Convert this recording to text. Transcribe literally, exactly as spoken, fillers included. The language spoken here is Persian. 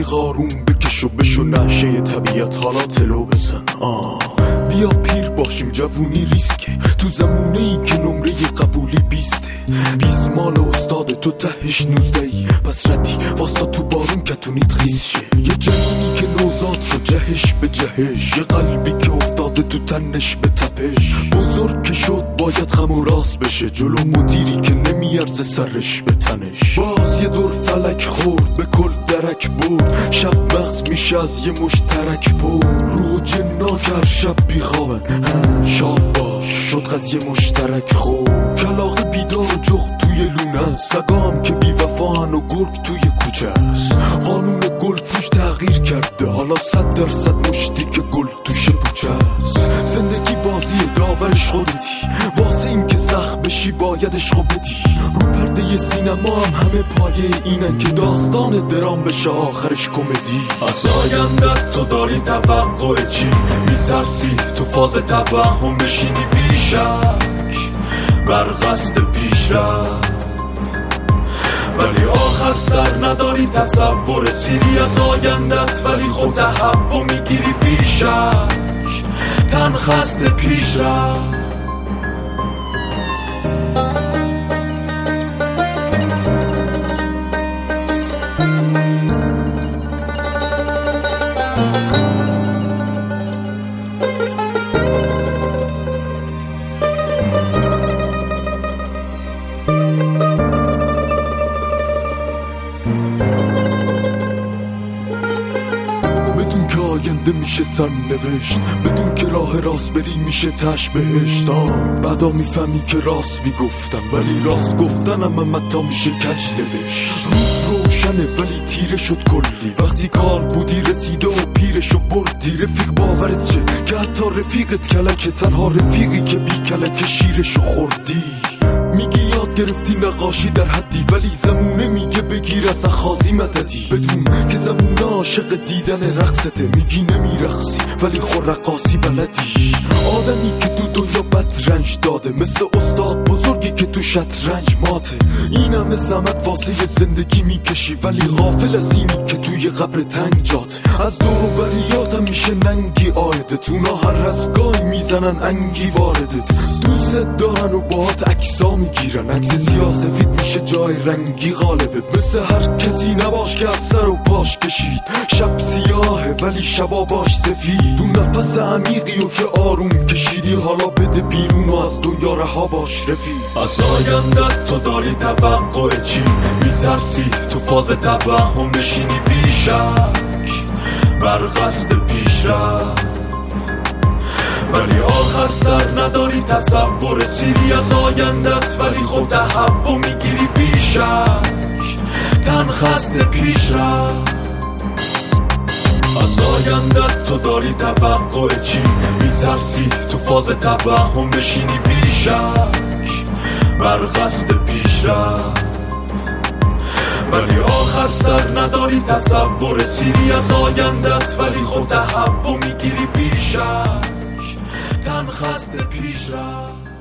رفیق آروم بکش و بشو نشه طبیعت حالا تلو بزن. آه بیا پیر باشیم جوونی ریسکه، تو زمونه ای که نمره قبولی بیسته. بیست مال استاد تو تهش نوزده ای، پس ردی واسه تو بارون کتونیت خیز شه. یه جنینی که نوزاد شد جهش به جهش، یه قلبی که افتاده تو تنش به تپش. بزرگ که شد باید خم و راست بشه، جلو مدیری که نمیارزه سرش به تنش. باز یه دور فلک خورد به کل درک برد، شب مغز میشه از یه مشترک پر. روح جنا که شب بیخوابن شاد باش، شد قضیه مشترک خور. کلاغ بیدار و جغد توی لونه، سگام که بی وفاهن و گرگ توی کوچه است. قانون گل پوش تغییر کرده، حالا صد درصد مشتی که گل توش پوچه است. زندگی بازی داورش خودتی، واسه این که سخت بشی باید عشقو بدی. رو پرده سینما هم همه پایه اینن که داستان درام بشه آخرش کمدی. از آیندت تو داری توقع چی؟ میترسی تو فاز توهم بشینی بیشک بر قصد پیشرفت، ولی آخر سر نداری تصور سیری از آیندت. ولی خب تهوع میگیری بیشک تن خسته پیشرفت. آینده میشه سرنوشت، بدون که راه راست بری میشه تش بهشت. بعدا میفهمی که راست میگفتم، ولی راست گفتنم هم حتی میشه کج نوشت. روز روشنه ولی تیره شد کلی، وقتی کال بودی رسیده و پیرشو بردی. رفیق باورت چه که حتی رفیقت کلکه، تنها رفیقی که بی کلک شیرشو خوردی. میگی یاد گرفتی نقاشی در حدی، ولی زمونه میگه بگیر از خازی مددی. بدون که زمونه عاشق دیدن رقصته، میگی نمیرقصی ولی خور رقاصی بلدی. آدمی که تو دنیا بد رنج داده، مثل استاد بزرگی که تو شطرنج ماته. این همه زحمت واسه زندگی میکشی، ولی غافل از اینی که توی قبر تنگ جاته. از دور و بریات میشه ننگی آیدت، اونا هر رزگاهی میزنن انگی واردت. دوست دارن و باهات عکسا میگیرن، عکس سیاسفید میشه جای رنگی غالبت. مثل هر کسی نباش که از سر و پاش کشید، شب سیاهه ولی شبا باش سفید. دو نفس عمیقی و که آروم کشیدی، حالا بده بیرون و از دنیا رها باش رفیق. از آیندت تو داری توقع چی؟ میترسی تو فاز توهم بشینی بیشک بر قصد پیشرفت، ولی آخر سر نداری تصور سیری از آیندت. ولی خب تهوع میگیری بیشک تن خسته پیشرفت. از آیندت تو داری توقع چی؟ میترسی تو فاز توهم بشینی بیشک بر قصد پیشرفت، ولی آخر سر نداری تصور سیری از آیندت. ولی خب تهوع میگیری بیشک تن خسته پیشرفت.